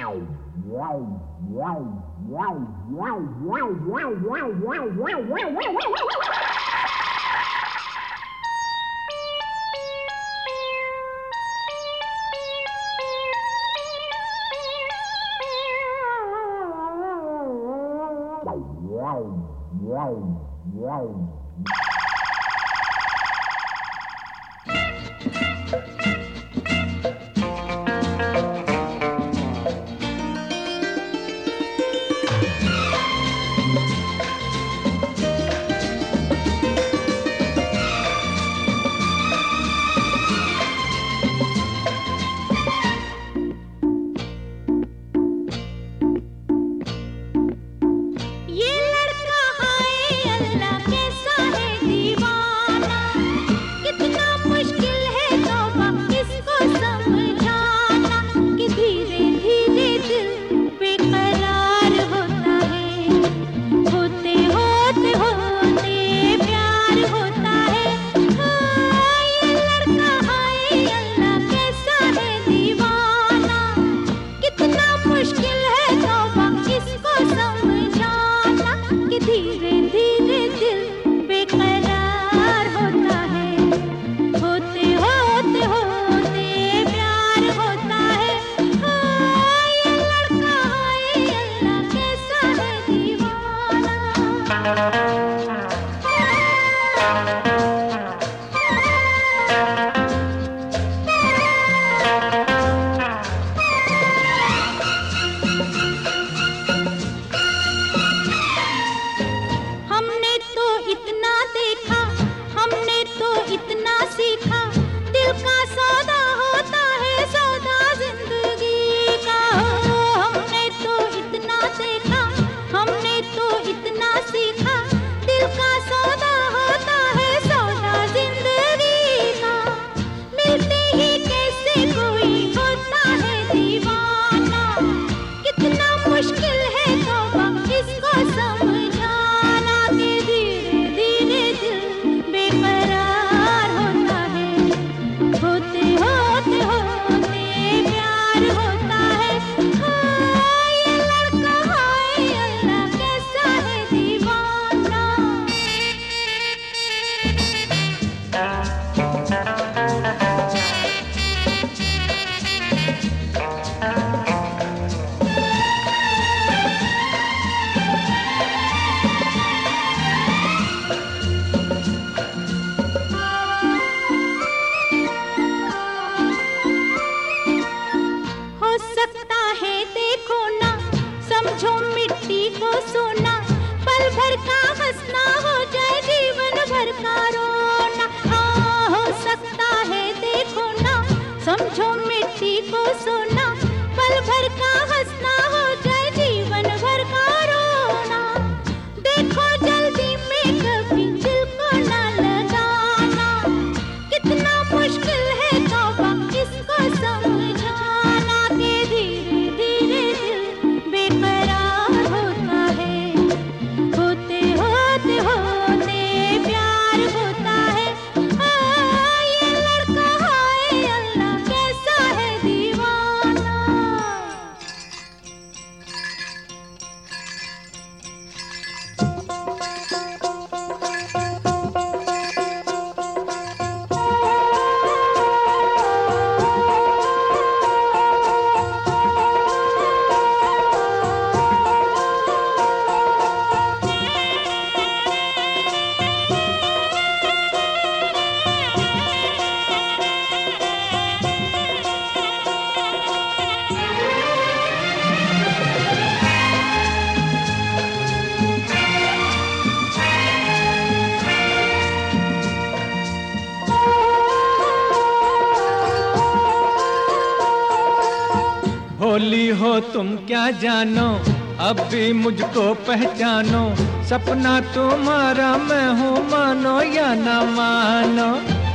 भोली हो तुम क्या जानो, अब भी मुझको पहचानो। सपना तुम्हारा मैं हूँ, मानो या ना मानो।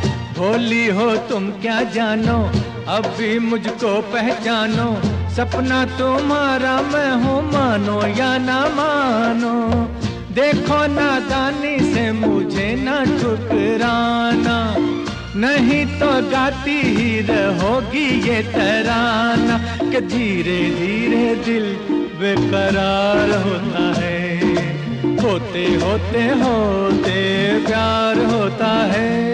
भोली हो तुम क्या जानो, अब भी मुझको पहचानो। सपना तुम्हारा मैं हूँ, मानो या ना मानो। देखो नादानी से मुझे ना ठुकराना, नहीं तो गाती ही रहोगी ये तराना कि धीरे धीरे दिल बेकरार होता है, होते होते होते प्यार होता है।